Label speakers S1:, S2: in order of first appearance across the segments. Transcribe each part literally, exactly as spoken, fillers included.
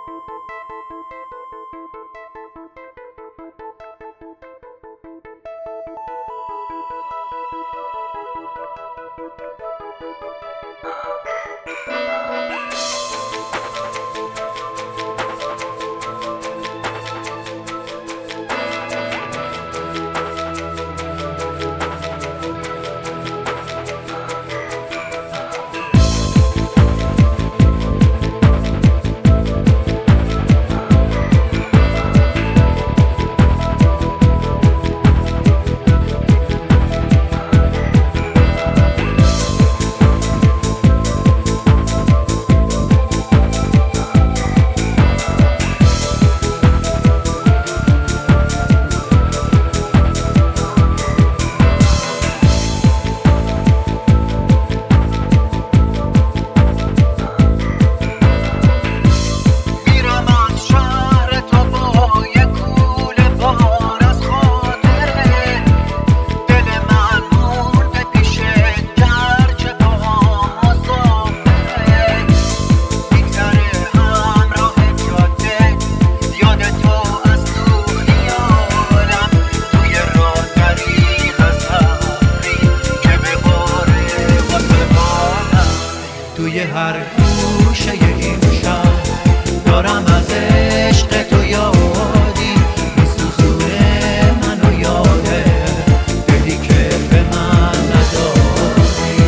S1: توی هر گوشه این شهر دارم از عشق تو یادی میسوزونه منو یاده دلی که به من ندادی.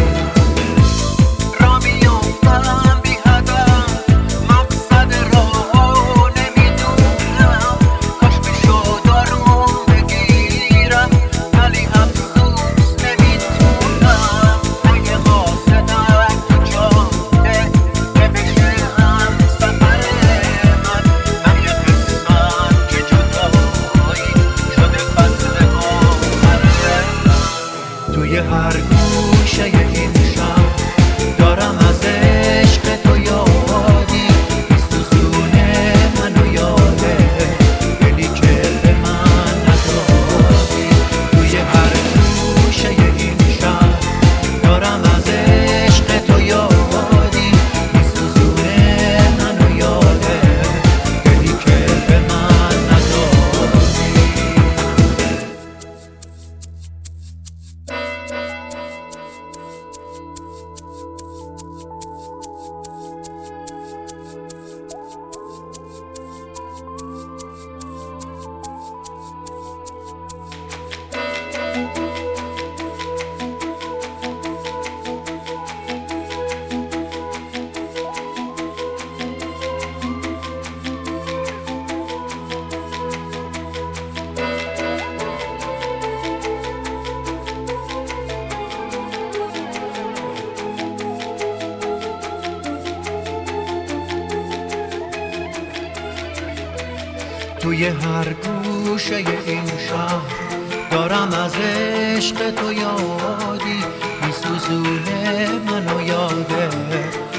S1: را میافتم بی هدف مقصد راهو نمیدونم، کاش میشد آروم بگیرم ولی افسوس نمیتونم. اگه قاصدم تو جاده که بشه هم سفر من، من یه قسمت که جدایی شده فصل آخره. توی هر گوشه این شهر دارم از عشق تو یادی میسوزونه منو یاده دلی که به من ندادی. توی هر گوشه این شهر دارم از عشق تو یادی میسوزونه منو یاده دلی که به من ندادی. توی هر گوشه این شهر دارم از عشق تو یادی میسوزونه منو یاده